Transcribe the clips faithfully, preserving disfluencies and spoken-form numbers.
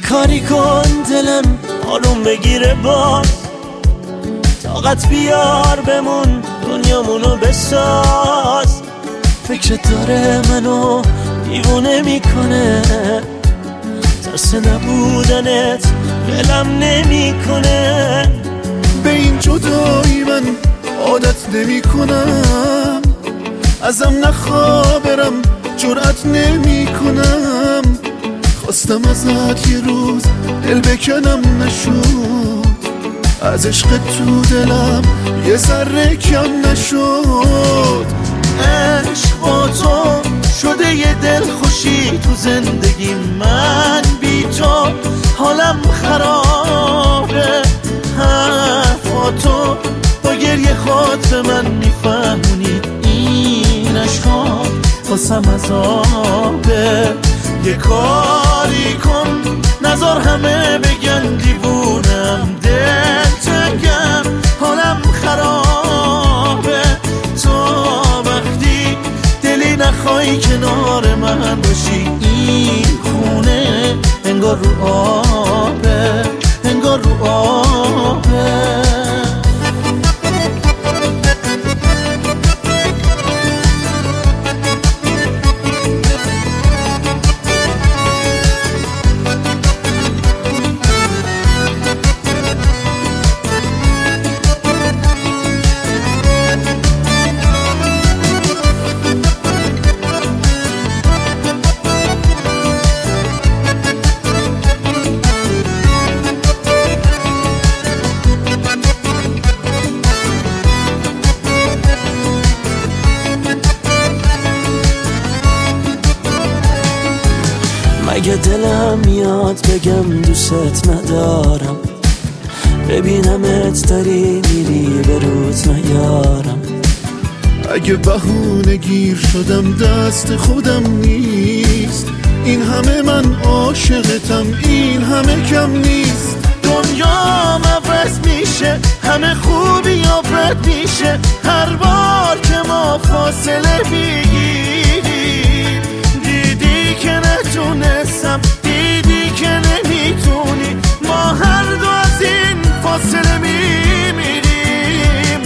کاری کن دلم آروم بگیره باز، طاقت بیار بمون دنیامونو بساز. فکرت داره منو دیوونه میکنه، ترس نبودنت دلم نمیکنه. به این جدایی من عادت نمی کنم، ازم نخوا برم جرأت نمی کنم. خواستم ازت یه روز دل بکنم نشد، از عشق تو دلم یه ذره کم نشد. عشق با تو شده یه دل خوشی تو زندگی من، بی تو حالم خرابه. حرفاتو با گریه خود به من میفهمونی، این عشقا واسم عذابه. یه کاری کن نذار همه بگن دیوونم، دل تنگم حالم خرابه. تو وقتی دلی نخوای کنار من باشی، این خونه انگار رو آبه، انگار رو آبه. اگه دلم میاد بگم دوست ندارم، ببینمت داری میری به روز نیارم. اگه بهونه گیر شدم دست خودم نیست، این همه من عاشقتم، این همه کم نیست. دنیام عوض میشه، همه خوبی یا بد میشه، هر بار که ما فاصله میگیریم. دیدی که نتونستم، دیدی که نمیتونی، ما هر دو از این فاصله میمیریم،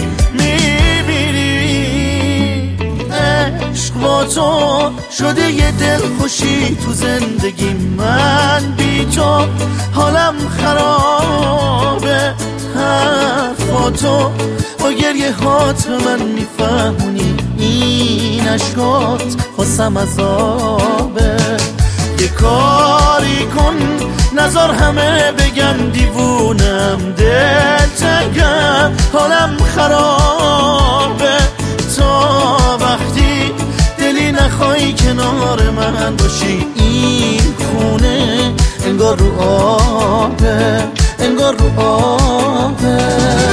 میمیریم. عشق با تو شده یه دل خوشی تو زندگی من، بی تو حالم خرابه. حرفاتو با گریه هات به من میفهمونی، این عشقات واسم عذابه. یه کاری کن نذار همه بگن دیوونم، دل تنگم حالم خرابه. تا وقتی دلی نخوای کنار من باشی، این خونه انگار رو آبه، انگار رو آبه.